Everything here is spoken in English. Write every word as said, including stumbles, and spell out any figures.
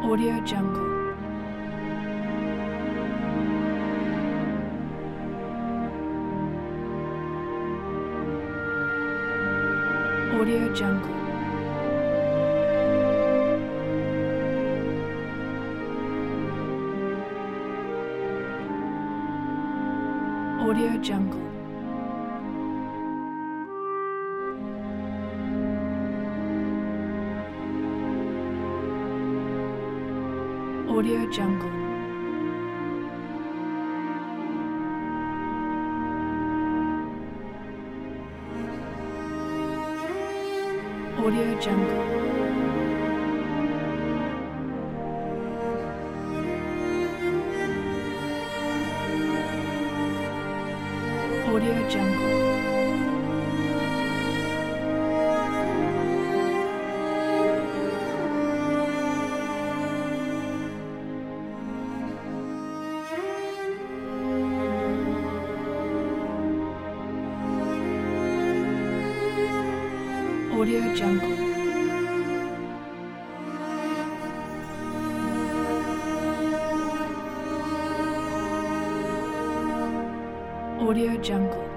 Audio Jungle. Audio Jungle. Audio Jungle. Audio Jungle. Audio Jungle. Audio Jungle. Audio Jungle. Audio Jungle.